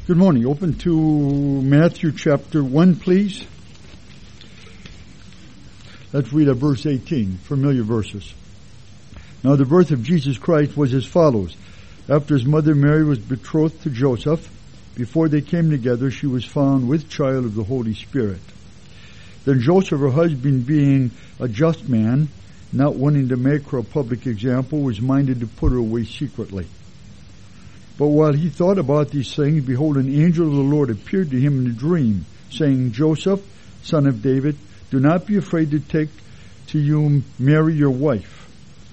Good morning. Open to Matthew chapter 1, please. Let's read at verse 18, familiar verses. Now the birth of Jesus Christ was as follows. After his mother Mary was betrothed to Joseph, before they came together, she was found with child of the Holy Spirit. Then Joseph, her husband, being a just man, not wanting to make her a public example, was minded to put her away secretly. But while he thought about these things, behold, an angel of the Lord appeared to him in a dream, saying, Joseph, son of David, do not be afraid to take to you Mary your wife,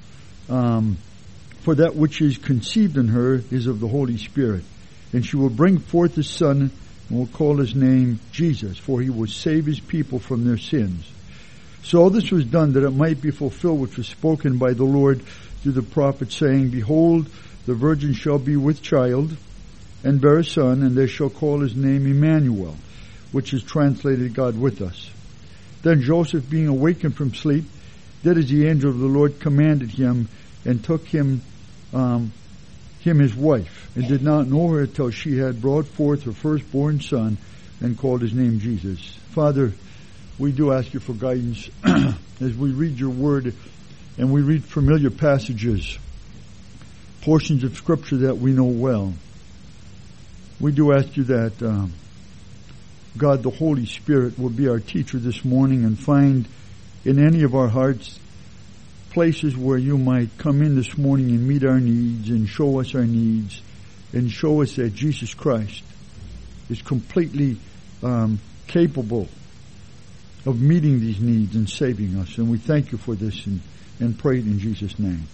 for that which is conceived in her is of the Holy Spirit. And she will bring forth a son, and will call his name Jesus, for he will save his people from their sins. So all this was done that it might be fulfilled which was spoken by the Lord through the prophet, saying, Behold, the virgin shall be with child, and bear a son, and they shall call his name Emmanuel, which is translated God with us. Then Joseph, being awakened from sleep, did as the angel of the Lord commanded him, and took him his wife, and did not know her till she had brought forth her firstborn son, and called his name Jesus. Father, we do ask you for guidance as we read your word, and we read familiar passages, portions of Scripture that we know well. We do ask you that God, the Holy Spirit, will be our teacher this morning and find in any of our hearts places where you might come in this morning and meet our needs and show us our needs and show us that Jesus Christ is completely capable of meeting these needs and saving us. And we thank you for this and pray it in Jesus' name.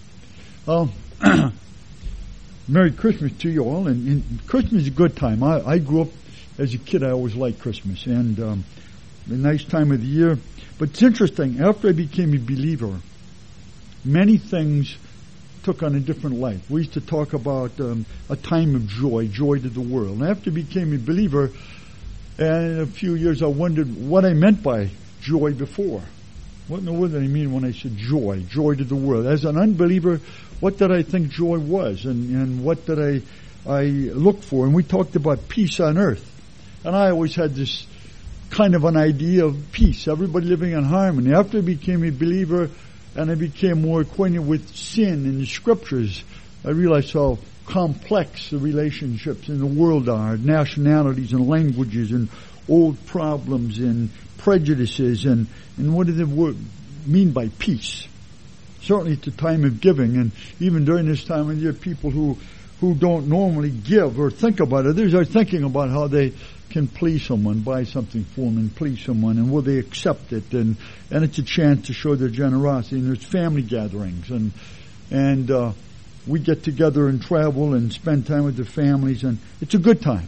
Merry Christmas to you all, and Christmas is a good time. I grew up as a kid. I always liked Christmas, and a nice time of the year. But it's interesting, after I became a believer, many things took on a different life. We used to talk about a time of joy to the world. And after I became a believer, and in a few years I wondered what I meant by joy before. What in the world did I mean when I said joy to the world? As an unbeliever, what did I think joy was, and what did I look for? And we talked about peace on earth. And I always had this kind of an idea of peace, everybody living in harmony. After I became a believer and I became more acquainted with sin in the Scriptures, I realized how complex the relationships in the world are, nationalities and languages and old problems and prejudices, and what do they mean by peace? Certainly it's a time of giving, and even during this time of year, people who don't normally give or think about others are thinking about how they can please someone, buy something for them and please someone, and will they accept it, and it's a chance to show their generosity. And there's family gatherings, and we get together and travel and spend time with the families, and it's a good time.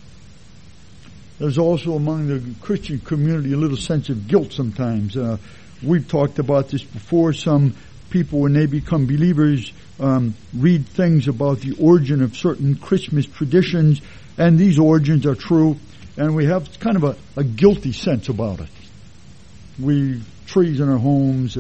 There's also among the Christian community a little sense of guilt sometimes. We've talked about this before. Some people, when they become believers, read things about the origin of certain Christmas traditions, and these origins are true, and we have kind of a guilty sense about it. We trees in our homes,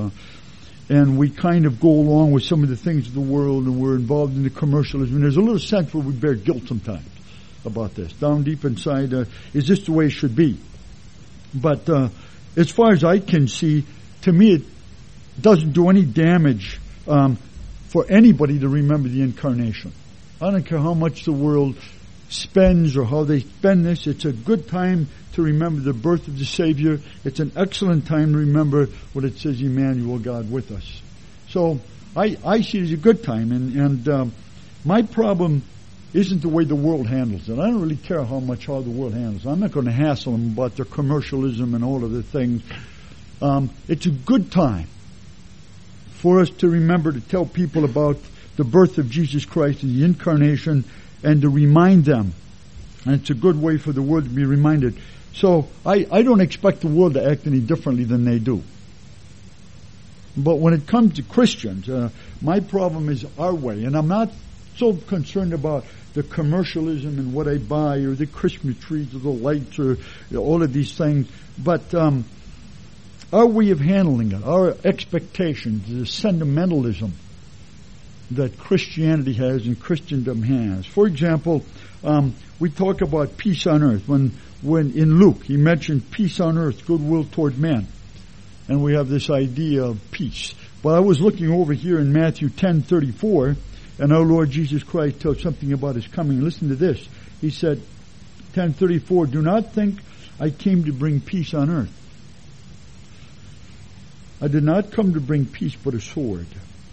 and we kind of go along with some of the things of the world, and we're involved in the commercialism. And there's a little sense where we bear guilt sometimes about this. Down deep inside, is this the way it should be? But as far as I can see, to me it doesn't do any damage for anybody to remember the Incarnation. I don't care how much the world spends or how they spend this. It's a good time to remember the birth of the Savior. It's an excellent time to remember what it says, Emmanuel, God with us. So I see it as a good time, and my problem isn't the way the world handles it. I don't really care how the world handles it. I'm not going to hassle them about their commercialism and all of the things. It's a good time for us to remember to tell people about the birth of Jesus Christ and the Incarnation, and to remind them. And it's a good way for the world to be reminded. So I don't expect the world to act any differently than they do. But when it comes to Christians, my problem is our way. And I'm not so concerned about the commercialism and what I buy, or the Christmas trees, or the lights, or all of these things. But our way of handling it, our expectations, the sentimentalism that Christianity has and Christendom has. For example, We talk about peace on earth. When in Luke, he mentioned peace on earth, goodwill toward men. And we have this idea of peace. But I was looking over here in Matthew 10:34, and our Lord Jesus Christ tells something about his coming. Listen to this. He said, 10:34, do not think I came to bring peace on earth. I did not come to bring peace but a sword.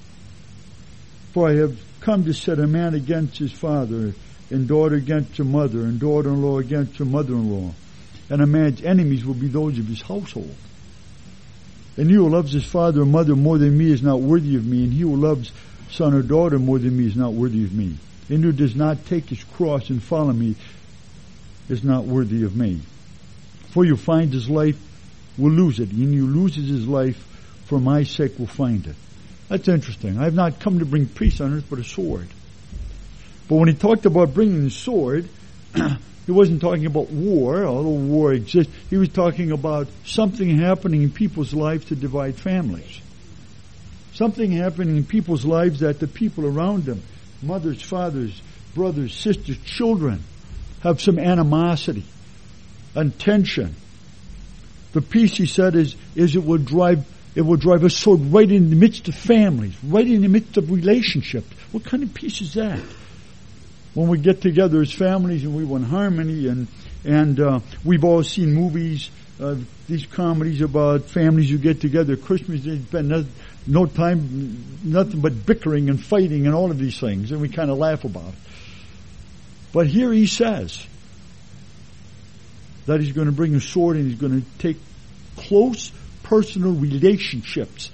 For I have come to set a man against his father, and daughter against her mother, and daughter-in-law against her mother-in-law. And a man's enemies will be those of his household. And he who loves his father or mother more than me is not worthy of me, and he who loves son or daughter more than me is not worthy of me. And who does not take his cross and follow me is not worthy of me. For you find his life will lose it, and you loses his life for my sake will find it. That's interesting. I have not come to bring peace on earth but a sword. But when he talked about bringing the sword, he wasn't talking about war, although war exists. He was talking about something happening in people's lives to divide families. Something happening in people's lives that the people around them, mothers, fathers, brothers, sisters, children, have some animosity and tension. The peace, he said, is it will drive a sword right in the midst of families, right in the midst of relationships. What kind of peace is that? When we get together as families and we want harmony, and we've all seen movies, these comedies about families who get together. Christmas, they spend no time, nothing but bickering and fighting and all of these things, and we kind of laugh about it. But here he says that he's going to bring a sword and he's going to take close personal relationships,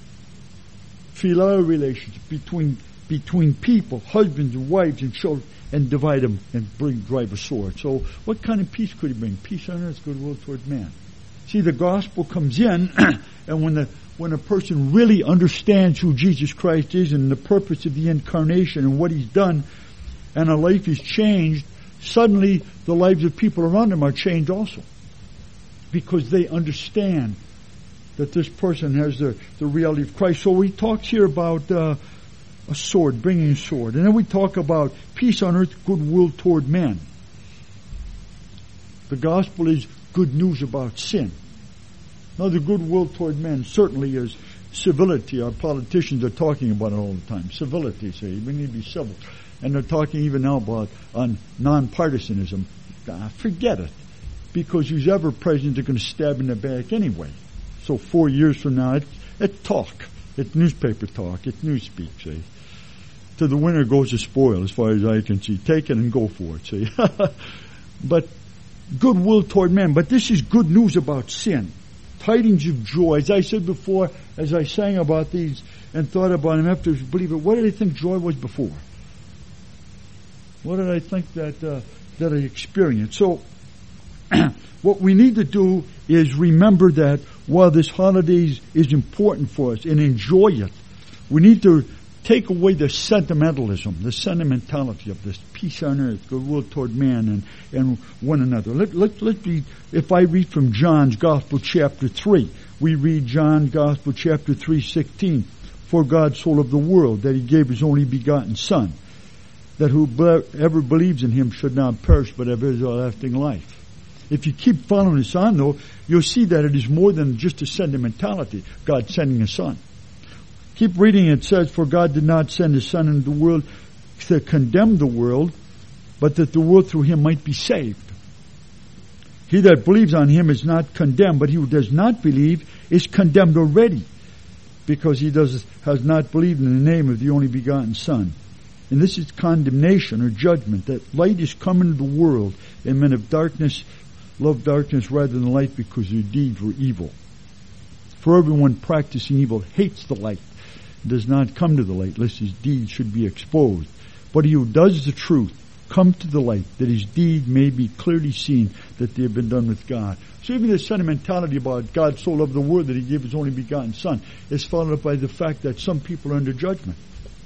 filial relationships between people, husbands and wives and children, and divide them and drive a sword. So what kind of peace could he bring? Peace on earth, goodwill toward man. See, the gospel comes in, and when a person really understands who Jesus Christ is and the purpose of the incarnation and what he's done, and a life is changed, suddenly the lives of people around them are changed also. Because they understand that this person has the reality of Christ. So he talks here about a sword, bringing a sword. And then we talk about peace on earth, goodwill toward men. The gospel is good news about sin. Now the goodwill toward men certainly is civility. Our politicians are talking about it all the time. Civility, say, we need to be civil. And they're talking even now about on non-partisanism. Forget it. Because who's ever president, they're going to stab in the back anyway. So 4 years from now, it's talk. It's newspaper talk. It's newspeak, see. To the winner goes the spoil, as far as I can see. Take it and go for it, see. But goodwill toward men. But this is good news about sin. Tidings of joy. As I said before, as I sang about these and thought about them after I believe it, what did I think joy was before? What did I think that I experienced? So, what we need to do is remember that while this holiday is important for us and enjoy it, we need to take away the sentimentalism, the sentimentality of this peace on earth, goodwill toward man and one another. Let's read, if I read from John's Gospel chapter 3, we read John's Gospel chapter 3:16. For God so loved the world that he gave his only begotten Son, that whoever believes in him should not perish but have everlasting life. If you keep following this on, though, you'll see that it is more than just a sentimentality, God sending a Son. Keep reading, it says, for God did not send his Son into the world to condemn the world, but that the world through him might be saved. He that believes on him is not condemned, but he who does not believe is condemned already, because he has not believed in the name of the only begotten Son. And this is condemnation or judgment, that light is come into the world, and men of darkness love darkness rather than light because their deeds were evil. For everyone practicing evil hates the light, and does not come to the light, lest his deeds should be exposed. But he who does the truth comes to the light, that his deed may be clearly seen that they have been done with God. So even the sentimentality about God so loved the world that he gave his only begotten Son is followed up by the fact that some people are under judgment.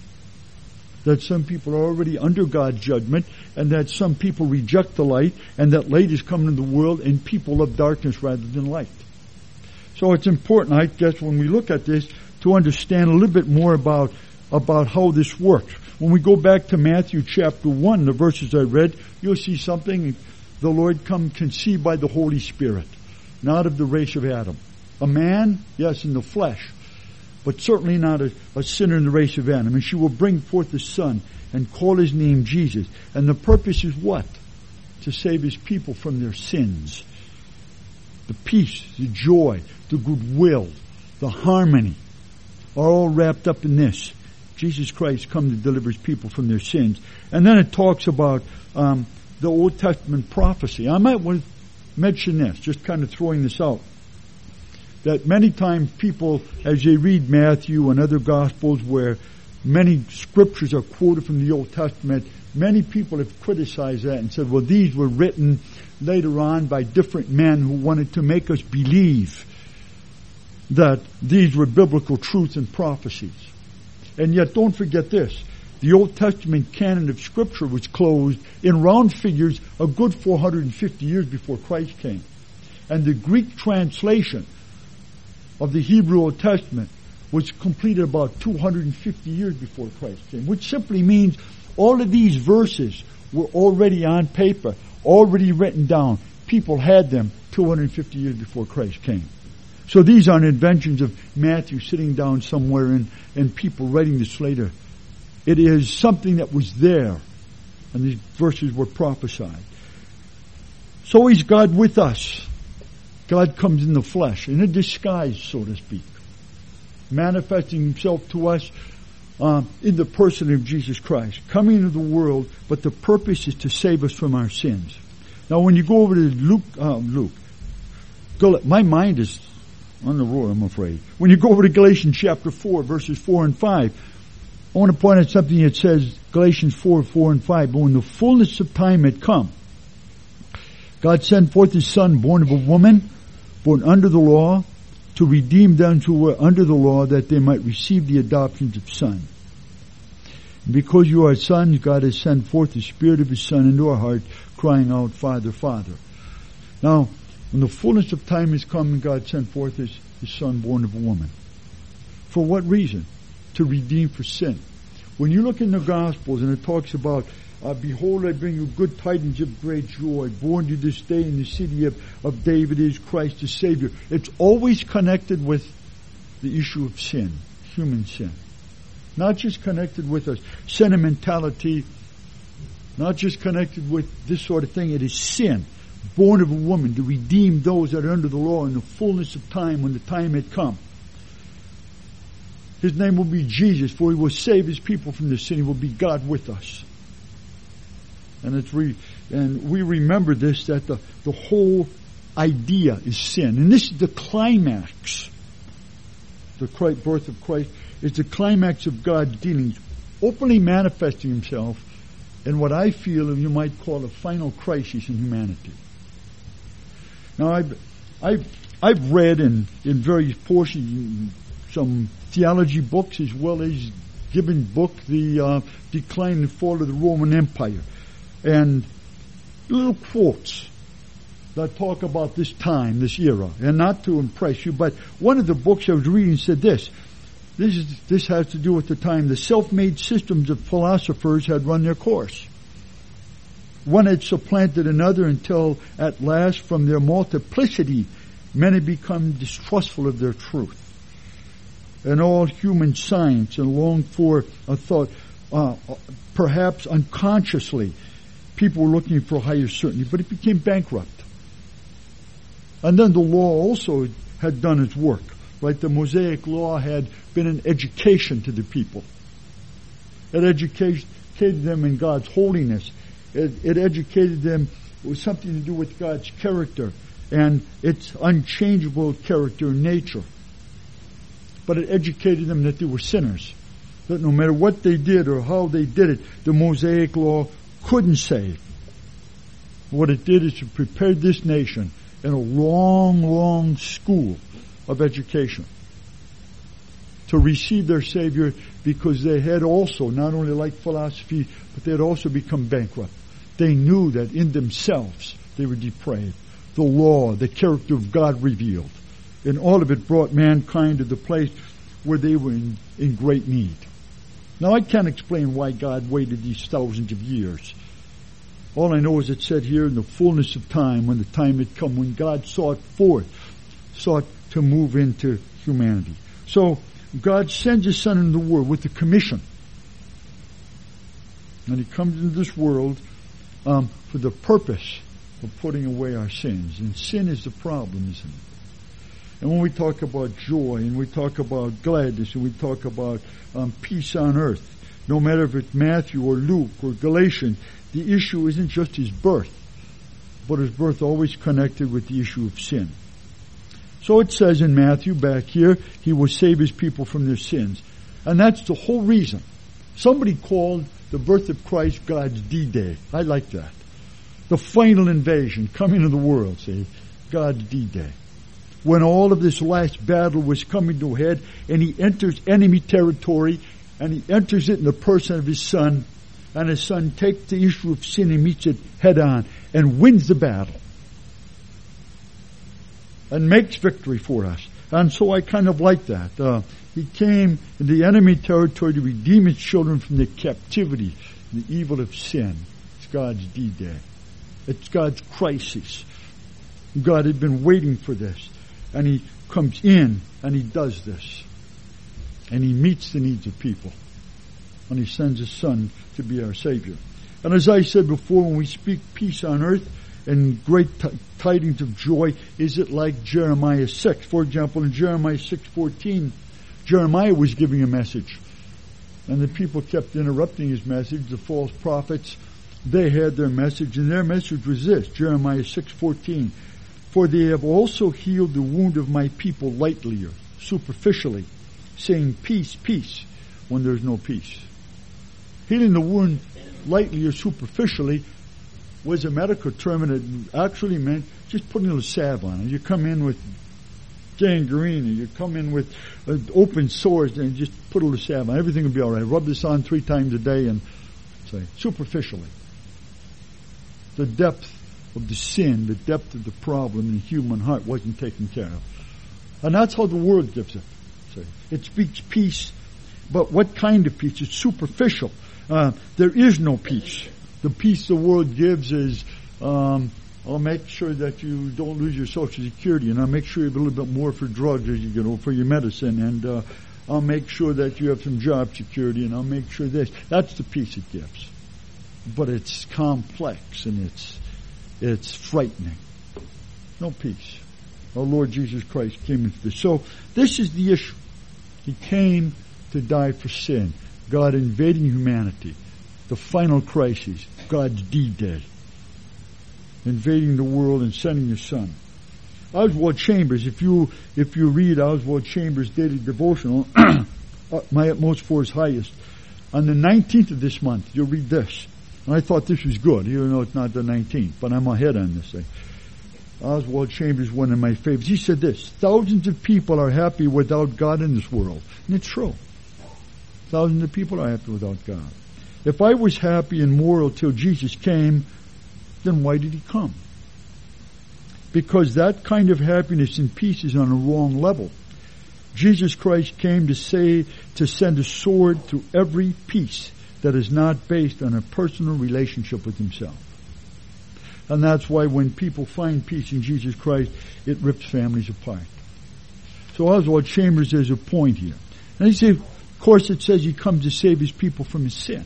That some people are already under God's judgment, and that some people reject the light, and that light is coming into the world, and people love darkness rather than light. So it's important, I guess, when we look at this, to understand a little bit more about about how this works. When we go back to Matthew chapter 1, the verses I read, you'll see something. The Lord come conceived by the Holy Spirit, not of the race of Adam. A man, yes, in the flesh, but certainly not a sinner in the race of Adam. And she will bring forth a son and call his name Jesus. And the purpose is what? To save his people from their sins. The peace, the joy, the goodwill, the harmony are all wrapped up in this. Jesus Christ come to deliver his people from their sins. And then it talks about the Old Testament prophecy. I might want to mention this, just kind of throwing this out. That many times people, as they read Matthew and other Gospels where many scriptures are quoted from the Old Testament, many people have criticized that and said, well, these were written later on by different men who wanted to make us believe that these were biblical truths and prophecies. And yet, don't forget this. The Old Testament canon of Scripture was closed in round figures a good 450 years before Christ came. And the Greek translation of the Hebrew Old Testament was completed about 250 years before Christ came, which simply means all of these verses were already on paper, already written down. People had them 250 years before Christ came. So these aren't inventions of Matthew sitting down somewhere and people writing this later. It is something that was there, and these verses were prophesied. So is God with us. God comes in the flesh, in a disguise, so to speak, manifesting himself to us in the person of Jesus Christ, coming into the world, but the purpose is to save us from our sins. Now, when you go over to Luke, my mind is on the road, I'm afraid. When you go over to Galatians chapter 4, verses 4 and 5, I want to point out something that says, Galatians 4, 4 and 5, but when the fullness of time had come, God sent forth his Son, born of a woman, born under the law, to redeem them who were under the law, that they might receive the adoption of son. And because you are sons, God has sent forth the Spirit of his Son into our heart, crying out, Father, Father. Now, when the fullness of time has come, God sent forth his Son, born of a woman. For what reason? To redeem for sin. When you look in the Gospels and it talks about, behold, I bring you good tidings of great joy, born to this day in the city of David is Christ the Savior. It's always connected with the issue of sin, human sin. Not just connected with a sentimentality, not just connected with this sort of thing. It is sin, born of a woman, to redeem those that are under the law in the fullness of time, when the time had come. His name will be Jesus, for he will save his people from their sin. He will be God with us. And we remember this, that the whole idea is sin. And this is the climax. The birth of Christ is the climax of God's dealings, openly manifesting himself in what I feel you might call a final crisis in humanity. Now, I've read in various portions some theology books, as well as Gibbon's book, The Decline and Fall of the Roman Empire, and little quotes that talk about this time, this era, and not to impress you, but one of the books I was reading said this has to do with the time the self-made systems of philosophers had run their course. One had supplanted another until at last, from their multiplicity, men had become distrustful of their truth. And all human science and longed for a thought, perhaps unconsciously, people were looking for higher certainty, but it became bankrupt. And then the law also had done its work. Right? The Mosaic law had been an education to the people. It educated them in God's holiness. It educated them with something to do with God's character and its unchangeable character and nature. But it educated them that they were sinners. That no matter what they did or how they did it, the Mosaic law couldn't save. What it did is it prepared this nation in a long, long school of education to receive their Savior, because they had also, not only like philosophy, but they had also become bankrupt. They knew that in themselves they were depraved. The law, the character of God revealed. And all of it brought mankind to the place where they were in great need. Now, I can't explain why God waited these thousands of years. All I know is it said here, in the fullness of time, when the time had come, when God sought to move into humanity. So, God sends His Son into the world with a commission. And He comes into this world for the purpose of putting away our sins. And sin is the problem, isn't it? And when we talk about joy, and we talk about gladness, and we talk about peace on earth, no matter if it's Matthew or Luke or Galatians, the issue isn't just His birth, but His birth always connected with the issue of sin. So it says in Matthew back here, He will save His people from their sins. And that's the whole reason. Somebody called the birth of Christ God's D-Day. I like that. The final invasion, coming of the world, see, God's D-Day. When all of this last battle was coming to a head, and He enters enemy territory, and He enters it in the person of His Son, and His Son takes the issue of sin and meets it head on, and wins the battle, and makes victory for us. And so I kind of like that. He came in the enemy territory to redeem His children from the captivity, the evil of sin. It's God's D-Day. It's God's crisis. God had been waiting for this. And He comes in and He does this. And He meets the needs of people. And He sends His Son to be our Savior. And as I said before, when we speak peace on earth and great tidings of joy, is it like Jeremiah 6? For example, in Jeremiah 6:14, Jeremiah was giving a message. And the people kept interrupting his message. The false prophets, they had their message. And their message was this, Jeremiah 6:14. For they have also healed the wound of my people lightly or superficially, saying peace, peace, when there's no peace. Healing the wound lightly or superficially was a medical term, and it actually meant just putting a little salve on it. You come in with gangrene, or you come in with open sores, and just put a little salve on. Everything will be all right. Rub this on 3 times a day, and say superficially. The depth of the sin, the depth of the problem in the human heart wasn't taken care of. And that's how the world gives it. See? It speaks peace, but what kind of peace? It's superficial. There is no peace. The peace the world gives is, I'll make sure that you don't lose your Social Security, and I'll make sure you have a little bit more for drugs as you get older, for your medicine, and I'll make sure that you have some job security, and I'll make sure this. That's the peace it gives. But it's complex, and it's frightening. No peace. Our Lord Jesus Christ came into this. So this is the issue. He came to die for sin. God invading humanity. The final crisis. God's D-Day. Invading the world and sending His Son. Oswald Chambers, if you read Oswald Chambers' daily devotional, My Utmost for His Highest, on the 19th of this month, you'll read this. And I thought this was good, even though it's not the 19th, but I'm ahead on this thing. Oswald Chambers, one of my favorites, he said this, thousands of people are happy without God in this world. And it's true. Thousands of people are happy without God. If I was happy and moral till Jesus came, then why did He come? Because that kind of happiness and peace is on a wrong level. Jesus Christ came to send a sword through every peace that is not based on a personal relationship with Himself. And that's why when people find peace in Jesus Christ, it rips families apart. So Oswald Chambers has a point here. And he says, of course it says He comes to save His people from His sin.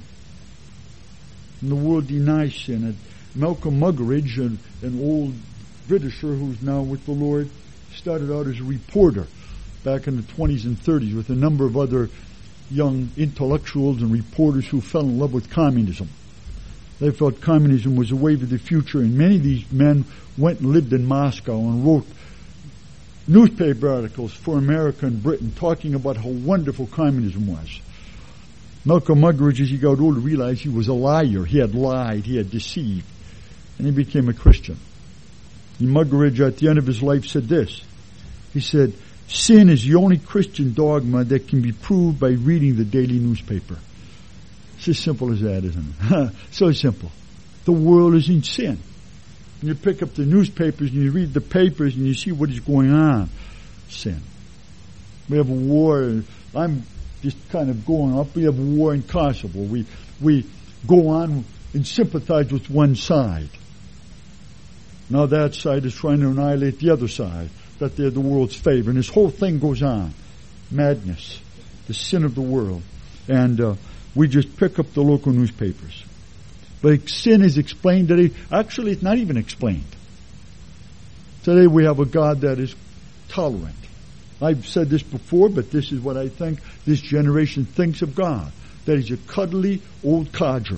And the world denies sin. And Malcolm Muggeridge, an old Britisher who's now with the Lord, started out as a reporter back in the 20s and 30s with a number of other young intellectuals and reporters who fell in love with communism. They felt communism was a way to the future, and many of these men went and lived in Moscow and wrote newspaper articles for America and Britain talking about how wonderful communism was. Malcolm Muggeridge, as he got older, realized he was a liar. He had lied. He had deceived. And he became a Christian. And Muggeridge, at the end of his life, said this. He said, sin is the only Christian dogma that can be proved by reading the daily newspaper. It's as simple as that, isn't it? So simple. The world is in sin. And you pick up the newspapers and you read the papers and you see what is going on. Sin. We have a war. I'm just kind of going up. We have war in Kosovo. We go on and sympathize with one side. Now that side is trying to annihilate the other side, that they're the world's favor. And this whole thing goes on. Madness. The sin of the world. And we just pick up the local newspapers. But sin is explained today. Actually, it's not even explained. Today we have a God that is tolerant. I've said this before, but this is what I think this generation thinks of God. That he's a cuddly old codger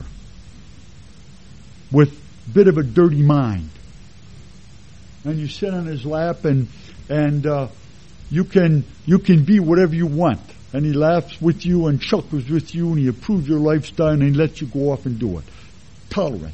with a bit of a dirty mind. And you sit on his lap and you can be whatever you want. And he laughs with you and chuckles with you and he approves your lifestyle and he lets you go off and do it. Tolerant.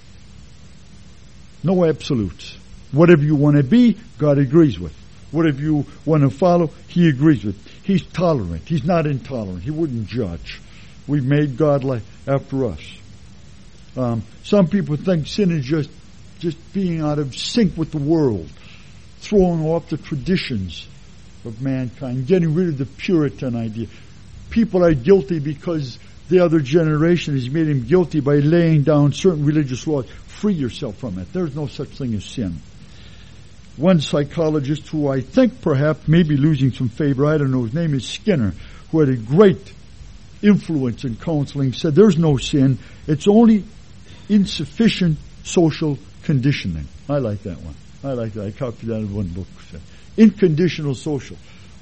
No absolutes. Whatever you want to be, God agrees with. Whatever you want to follow, He agrees with. He's tolerant. He's not intolerant. He wouldn't judge. We've made God like after us. Some people think sin is just being out of sync with the world, throwing off the traditions of mankind, getting rid of the Puritan idea. People are guilty because the other generation has made him guilty by laying down certain religious laws. Free yourself from it. There's no such thing as sin. One psychologist who I think perhaps may be losing some favor, I don't know, his name is Skinner, who had a great influence in counseling, said there's no sin, it's only insufficient social conditioning. I like that one. I like that. I copied that in one book. Inconditional social.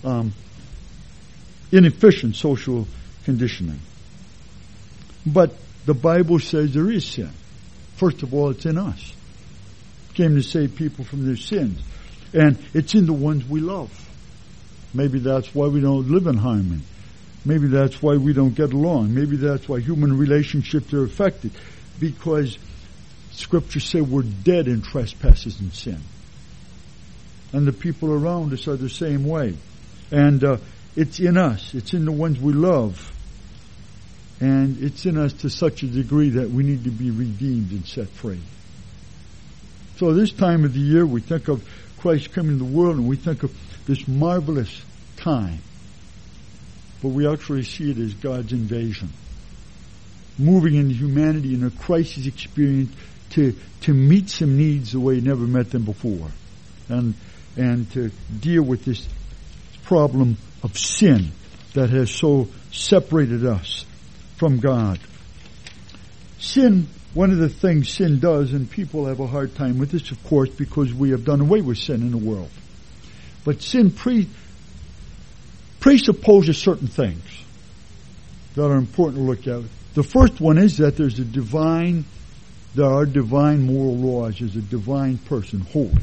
Inefficient social conditioning. But the Bible says there is sin. First of all, it's in us. It came to save people from their sins. And it's in the ones we love. Maybe that's why we don't live in harmony. Maybe that's why we don't get along. Maybe that's why human relationships are affected. Because Scripture says we're dead in trespasses and sin. And the people around us are the same way. And it's in us. It's in the ones we love. And it's in us to such a degree that we need to be redeemed and set free. So this time of the year, we think of Christ coming to the world, and we think of this marvelous time. But we actually see it as God's invasion. Moving into humanity in a crisis experience to meet some needs the way He never met them before. And to deal with this problem of sin that has so separated us from God. Sin, one of the things sin does, and people have a hard time with this, of course, because we have done away with sin in the world. But sin presupposes certain things that are important to look at. The first one is that there are divine moral laws. There's a divine person, holy.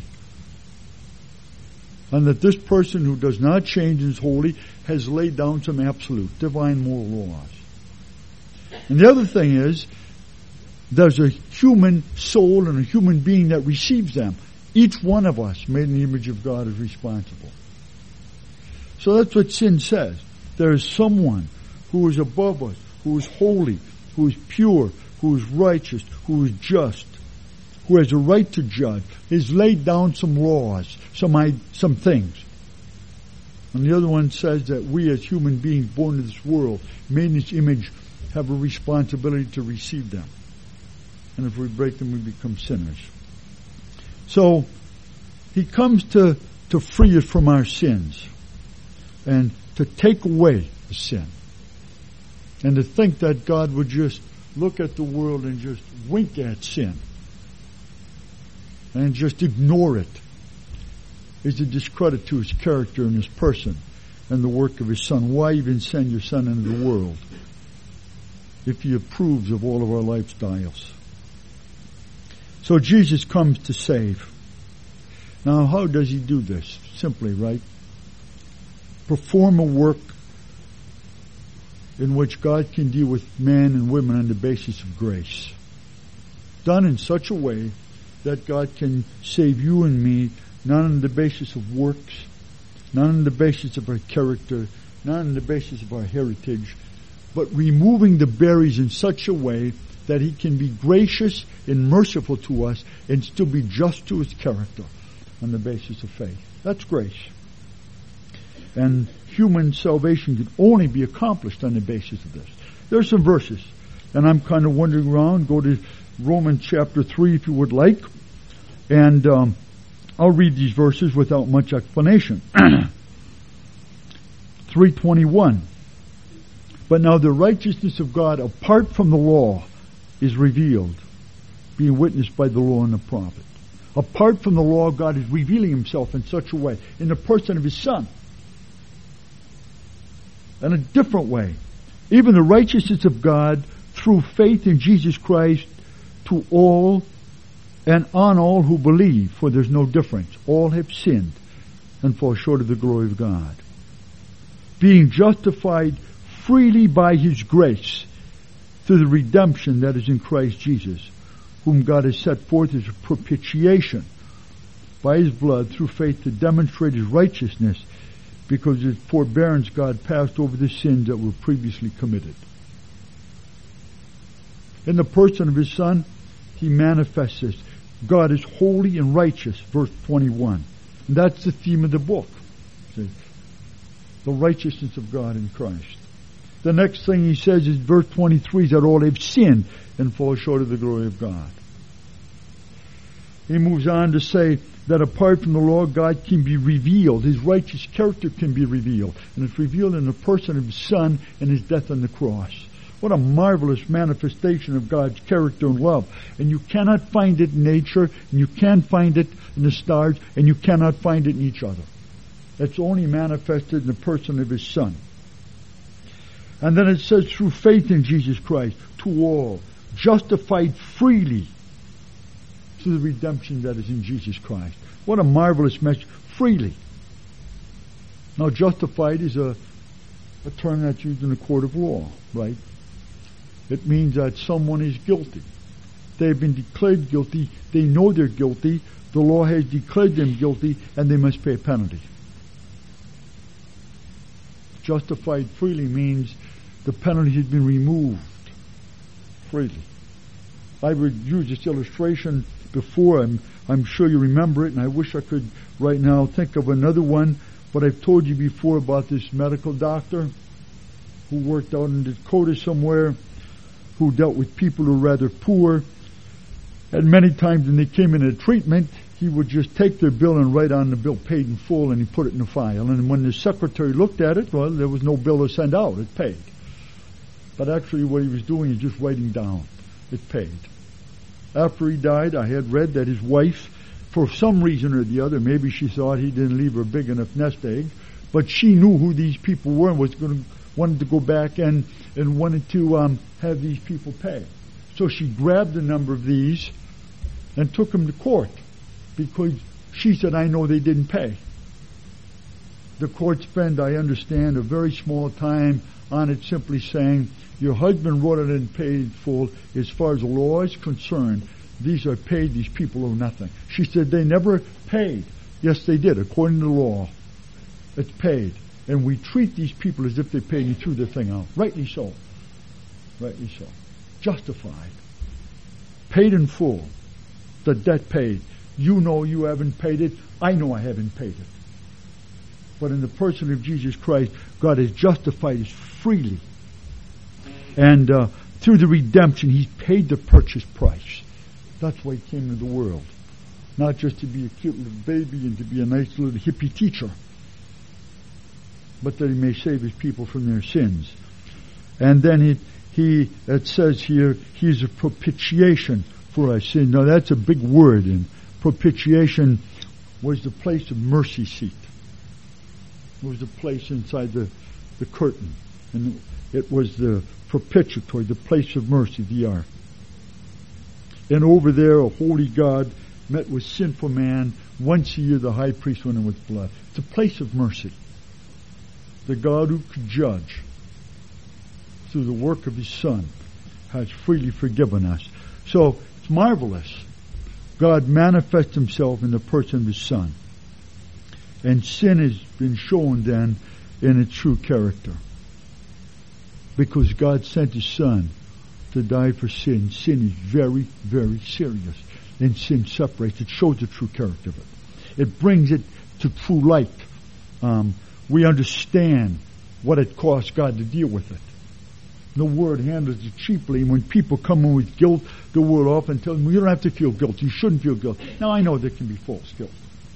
And that this person who does not change and is holy has laid down some absolute divine moral laws. And the other thing is, there's a human soul and a human being that receives them. Each one of us, made in the image of God, is responsible. So that's what sin says. There is someone who is above us, who is holy, who is pure, who is righteous, who is just, who has a right to judge, has laid down some laws, some things. And the other one says that we as human beings born into this world, made in His image, have a responsibility to receive them. And if we break them, we become sinners. So, He comes to free us from our sins and to take away the sin. And to think that God would just look at the world and just wink at sin and just ignore it is a discredit to His character and His person and the work of His Son. Why even send your Son into the world if He approves of all of our lifestyles? So Jesus comes to save. Now, how does He do this? Simply, right? Perform a work in which God can deal with men and women on the basis of grace. Done in such a way that God can save you and me, not on the basis of works, not on the basis of our character, not on the basis of our heritage, but removing the barriers in such a way that He can be gracious and merciful to us and still be just to His character on the basis of faith. That's grace. And human salvation can only be accomplished on the basis of this. There's some verses, and I'm kind of wandering around. Go to Romans chapter 3 if you would like, and I'll read these verses without much explanation. 3:21. But now the righteousness of God apart from the law is revealed, being witnessed by the law and the prophet. Apart from the law, God is revealing himself in such a way, in the person of his Son, in a different way. Even the righteousness of God through faith in Jesus Christ to all and on all who believe, for there's no difference. All have sinned and fall short of the glory of God. Being justified freely by his grace through the redemption that is in Christ Jesus, whom God has set forth as a propitiation by his blood through faith to demonstrate his righteousness, because his forbearance God passed over the sins that were previously committed. In the person of his Son, he manifests this. God is holy and righteous, verse 21. And that's the theme of the book. See? The righteousness of God in Christ. The next thing he says is verse 23 is that all have sinned and fall short of the glory of God. He moves on to say that apart from the law, God can be revealed. His righteous character can be revealed. And it's revealed in the person of his Son and his death on the cross. What a marvelous manifestation of God's character and love. And you cannot find it in nature, and you can't find it in the stars, and you cannot find it in each other. It's only manifested in the person of his Son. And then it says through faith in Jesus Christ, to all, justified freely through the redemption that is in Jesus Christ. What a marvelous message. Freely. Now, justified is a term that's used in the court of law, right? It means that someone is guilty. They've been declared guilty. They know they're guilty. The law has declared them guilty, and they must pay a penalty. Justified freely means the penalty has been removed freely. I would use this illustration before. I'm sure you remember it, and I wish I could right now think of another one. But I've told you before about this medical doctor who worked out in Dakota somewhere, who dealt with people who were rather poor. And many times when they came in a treatment, he would just take their bill and write on the bill paid in full, and he put it in a file. And when the secretary looked at it, well, there was no bill to send out. It paid. But actually what he was doing is just writing down. It paid. After he died, I had read that his wife, for some reason or the other, maybe she thought he didn't leave her a big enough nest egg, but she knew who these people were and wanted to go back and wanted to have these people pay. So she grabbed a number of these and took them to court, because she said, I know they didn't pay. The court spent, I understand, a very small time on it, simply saying, your husband wrote it and paid in full. As far as the law is concerned, these are paid. These people owe nothing. She said, they never paid. Yes, they did, according to the law. It's paid. And we treat these people as if they paid and threw the thing out. Rightly so. Rightly so. Justified. Paid in full. The debt paid. You know you haven't paid it. I know I haven't paid it. But in the person of Jesus Christ, God has justified us freely. And through the redemption, he's paid the purchase price. That's why he came into the world. Not just to be a cute little baby and to be a nice little hippie teacher, but that he may save his people from their sins. And then it says here, he's a propitiation for our sins. Now that's a big word, and propitiation was the place of mercy seat. It was the place inside the curtain. And it was the propitiatory, the place of mercy, the ark. And over there, a holy God met with sinful man. Once a year, the high priest went in with blood. It's a place of mercy. The God who could judge through the work of his Son has freely forgiven us. So it's marvelous. God manifests himself in the person of his Son. And sin has been shown then in its true character. Because God sent his Son to die for sin. Sin is very, very serious. And sin separates. It shows the true character of it. It brings it to true light. we understand what it costs God to deal with it. The Word handles it cheaply. And when people come in with guilt, the Word often tells them, you don't have to feel guilt. You shouldn't feel guilt. Now, I know there can be false guilt.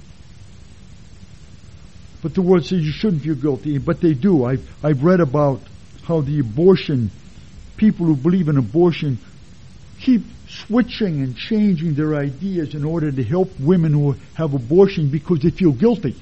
But the Word says you shouldn't feel guilty. But they do. I've read about how the abortion, people who believe in abortion, keep switching and changing their ideas in order to help women who have abortion because they feel guilty.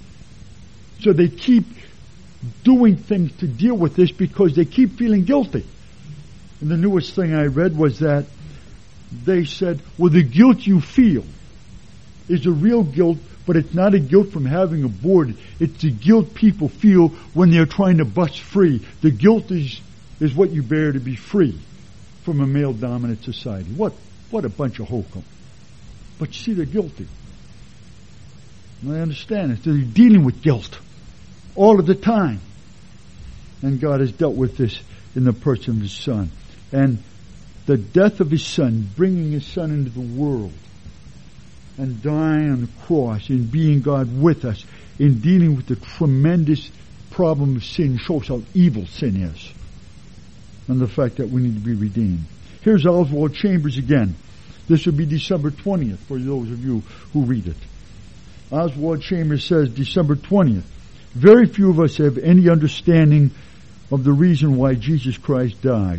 So they keep doing things to deal with this because they keep feeling guilty. And the newest thing I read was that they said, well, the guilt you feel is a real guilt, but it's not a guilt from having aborted. It's the guilt people feel when they're trying to bust free. The guilt is what you bear to be free from a male-dominant society. What a bunch of hokum. But you see, they're guilty. And I understand it. They're dealing with guilt all of the time. And God has dealt with this in the person of His Son. And the death of His Son, bringing His Son into the world, and dying on the cross, and being God with us, in dealing with the tremendous problem of sin, shows how evil sin is. And the fact that we need to be redeemed. Here's Oswald Chambers again. This will be December 20th for those of you who read it. Oswald Chambers says, December 20th, very few of us have any understanding of the reason why Jesus Christ died.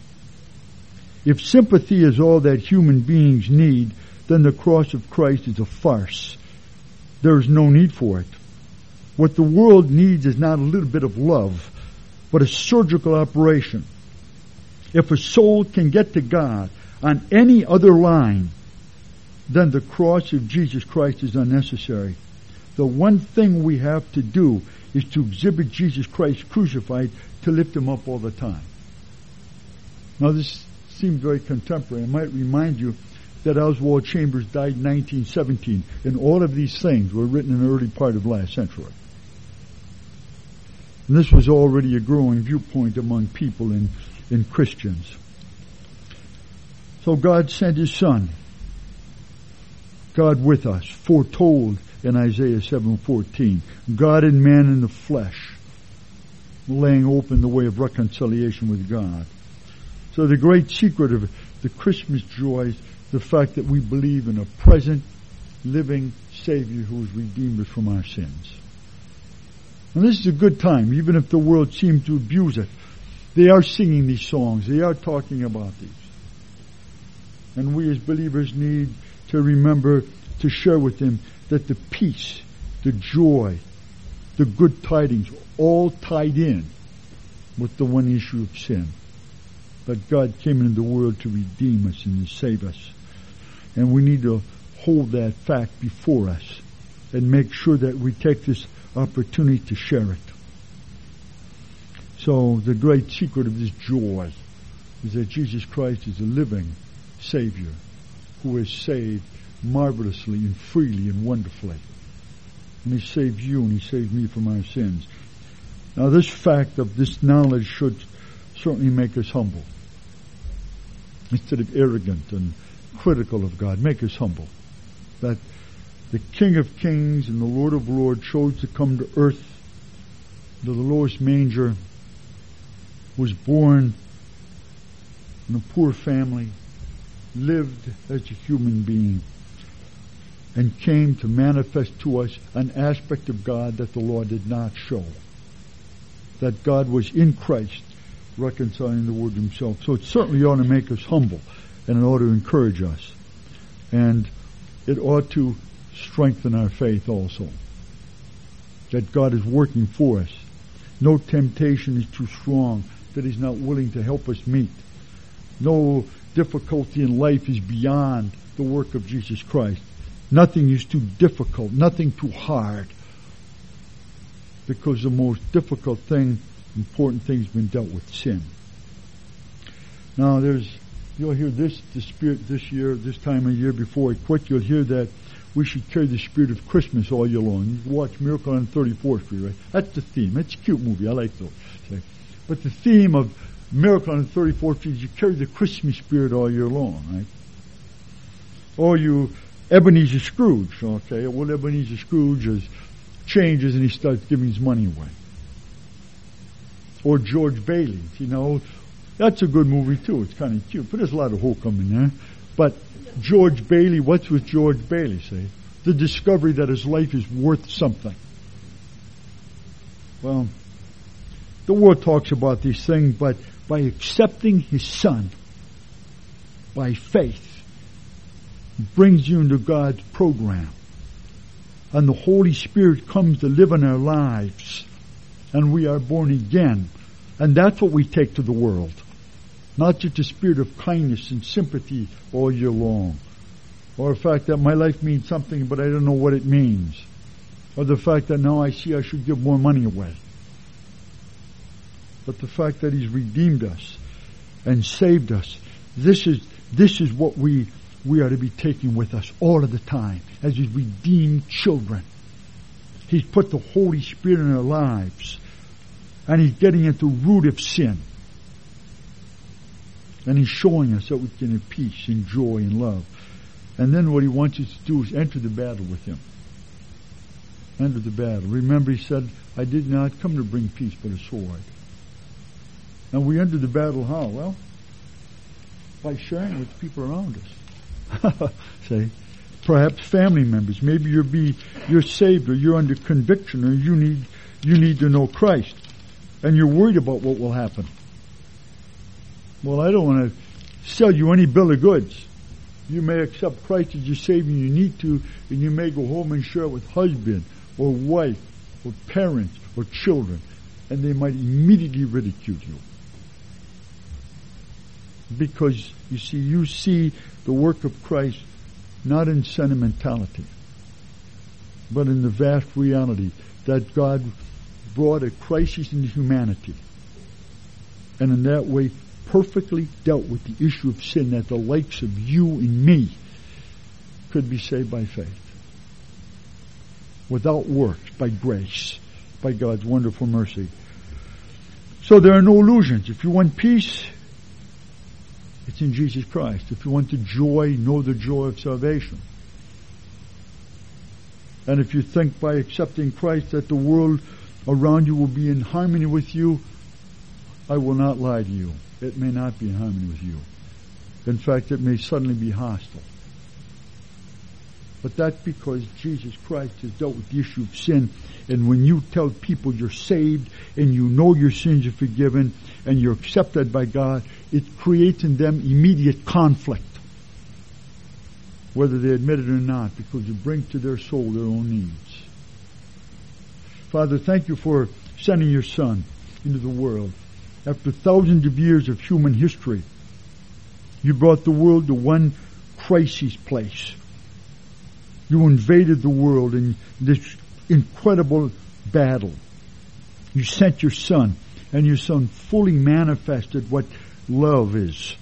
If sympathy is all that human beings need, then the cross of Christ is a farce. There is no need for it. What the world needs is not a little bit of love, but a surgical operation. If a soul can get to God on any other line, then the cross of Jesus Christ is unnecessary. The one thing we have to do is to exhibit Jesus Christ crucified, to lift Him up all the time. Now this seems very contemporary. I might remind you that Oswald Chambers died in 1917, and all of these things were written in the early part of last century. And this was already a growing viewpoint among people in Christians. So God sent His Son, God with us, foretold in Isaiah 7:14, God and man in the flesh, laying open the way of reconciliation with God. So the great secret of the Christmas joy is the fact that we believe in a present, living Savior who has redeemed us from our sins. And this is a good time, even if the world seems to abuse it. They are singing these songs. They are talking about these. And we as believers need to remember to share with them that the peace, the joy, the good tidings, all tied in with the one issue of sin. That God came into the world to redeem us and to save us. And we need to hold that fact before us and make sure that we take this opportunity to share it. So the great secret of this joy is that Jesus Christ is a living Savior who has saved marvelously and freely and wonderfully. And He saved you and He saved me from our sins. Now this fact of this knowledge should certainly make us humble. Instead of arrogant and critical of God, make us humble. That the King of Kings and the Lord of Lords chose to come to earth, to the lowest manger, was born in a poor family, lived as a human being, and came to manifest to us an aspect of God that the law did not show. That God was in Christ, reconciling the world Himself. So it certainly ought to make us humble, and it ought to encourage us. And it ought to strengthen our faith also. That God is working for us. No temptation is too strong that He's not willing to help us meet. No difficulty in life is beyond the work of Jesus Christ. Nothing is too difficult, nothing too hard, because the most difficult thing, important thing has been dealt with, sin. Now you'll hear the Spirit this year, this time of year before I quit, you'll hear that we should carry the spirit of Christmas all year long. You watch Miracle on 34th Street, right? That's the theme. It's a cute movie. I like those. But the theme of Miracle on 34th Street is you carry the Christmas spirit all year long, right? Or you Ebenezer Scrooge, okay? Well, Ebenezer Scrooge is changes and he starts giving his money away. Or George Bailey, that's a good movie too. It's kind of cute, but there's a lot of hokum in there. But George Bailey, what's with George Bailey, say? The discovery that his life is worth something. Well, the world talks about these things, but by accepting his Son, by faith, brings you into God's program. And the Holy Spirit comes to live in our lives. And we are born again. And that's what we take to the world. Not just a spirit of kindness and sympathy all year long. Or the fact that my life means something but I don't know what it means. Or the fact that now I see I should give more money away. But the fact that He's redeemed us and saved us. This is what we are to be taking with us all of the time as His redeemed children. He's put the Holy Spirit in our lives. And He's getting at the root of sin. And He's showing us that we can have peace and joy and love. And then what He wants us to do is enter the battle with Him. Enter the battle. Remember He said, I did not come to bring peace but a sword. And we enter the battle how? Well, by sharing with the people around us. Say, perhaps family members. Maybe you're saved or you're under conviction or you need to know Christ. And you're worried about what will happen. Well, I don't want to sell you any bill of goods. You may accept Christ as your Savior, you need to, and you may go home and share it with husband or wife or parents or children, and they might immediately ridicule you. Because, you see the work of Christ not in sentimentality, but in the vast reality that God brought a crisis into humanity. And in that way, perfectly dealt with the issue of sin that the likes of you and me could be saved by faith. Without works, by grace, by God's wonderful mercy. So there are no illusions. If you want peace, it's in Jesus Christ. If you want the joy, know the joy of salvation. And if you think by accepting Christ that the world around you will be in harmony with you, I will not lie to you. It may not be in harmony with you. In fact, it may suddenly be hostile. But that's because Jesus Christ has dealt with the issue of sin. And when you tell people you're saved and you know your sins are forgiven and you're accepted by God, it creates in them immediate conflict, whether they admit it or not, because it brings to their soul their own needs. Father, thank you for sending your Son into the world. After thousands of years of human history, you brought the world to one crisis place. You invaded the world in this incredible battle. You sent your Son, and your Son fully manifested what love is.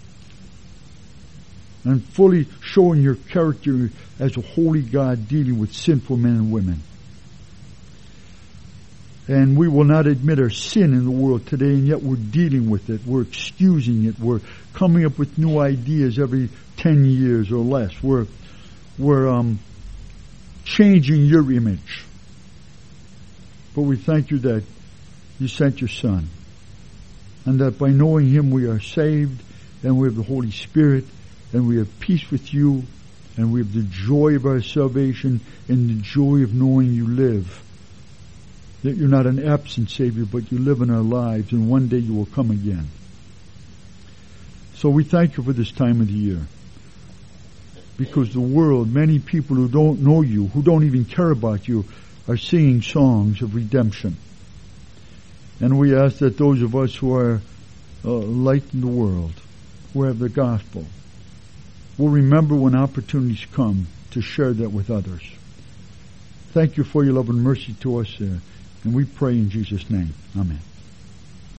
And fully showing your character as a holy God dealing with sinful men and women. And we will not admit our sin in the world today, and yet we're dealing with it. We're excusing it. We're coming up with new ideas every 10 years or less. We're changing your image. But we thank you that you sent your Son, and that by knowing Him we are saved, and we have the Holy Spirit, and we have peace with you, and we have the joy of our salvation, and the joy of knowing you live. That you're not an absent Savior, but you live in our lives, and one day you will come again. So we thank you for this time of the year. Because the world, many people who don't know you, who don't even care about you, are singing songs of redemption. And we ask that those of us who are light in the world, who have the gospel, will remember when opportunities come to share that with others. Thank you for your love and mercy to us, and we pray in Jesus' name. Amen.